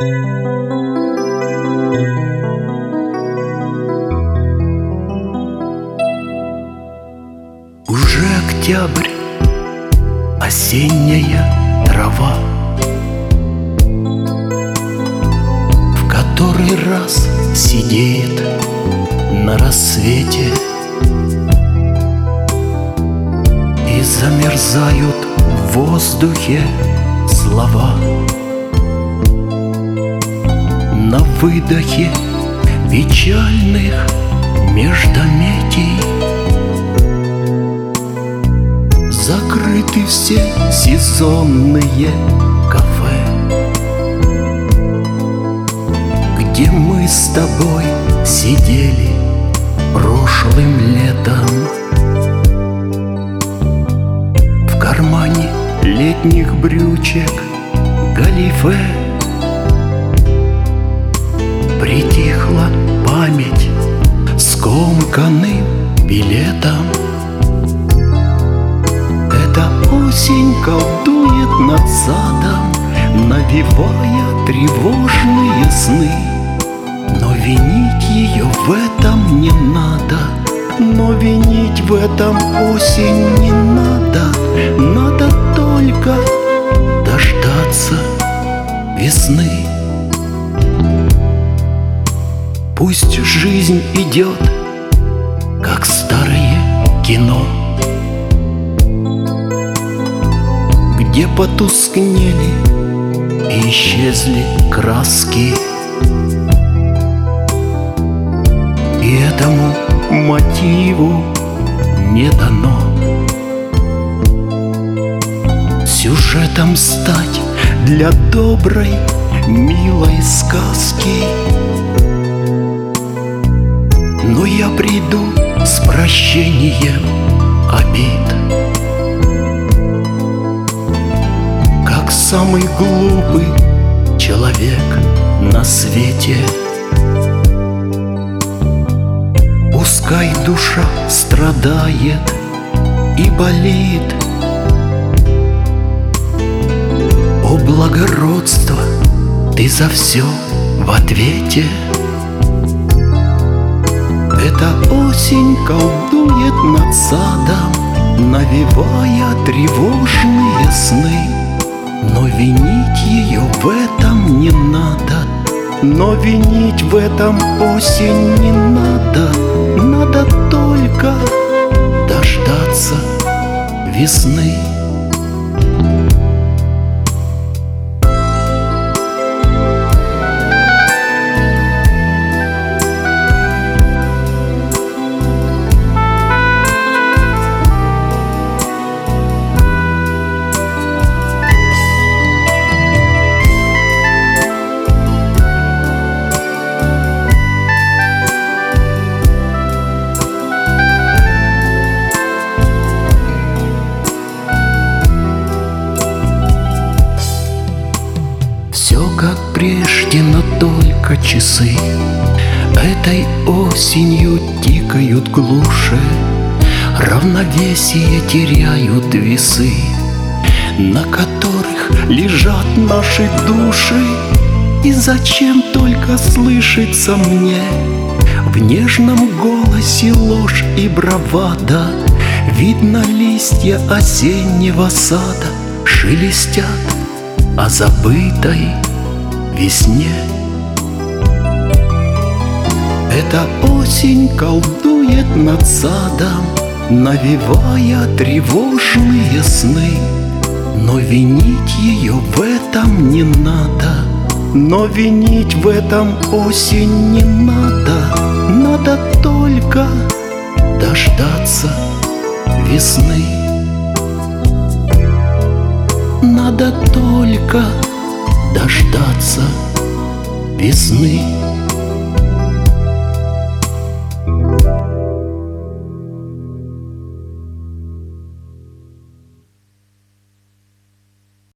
Уже октябрь, осенняя трава, в который раз сидеет на рассвете, и замерзают в воздухе слова. На выдохе печальных междометий закрыты все сезонные кафе, где мы с тобой сидели прошлым летом. В кармане летних брючек галифе притихла память скомканным билетом. Эта осень колдует над садом, навевая тревожные сны. Но винить ее в этом не надо, но винить в этом осень не надо. Надо только дождаться весны. Пусть жизнь идет, как старое кино, где потускнели и исчезли краски. И этому мотиву не дано сюжетом стать для доброй, милой сказки. Но я приду с прощением обид, как самый глупый человек на свете. Пускай душа страдает и болит, о благородство, ты за все в ответе. Эта осень колдует над садом, навевая тревожные сны. Но винить ее в этом не надо, но винить в этом осень не надо. Надо только дождаться весны. Все как прежде, но только часы этой осенью тикают глуше. Равновесие теряют весы, на которых лежат наши души. И зачем только слышится мне в нежном голосе ложь и бравада? Видно, листья осеннего сада шелестят о забытой весне. Эта осень колдует над садом, навевая тревожные сны. Но винить ее в этом не надо, но винить в этом осень не надо. Надо только дождаться весны. Надо только дождаться весны.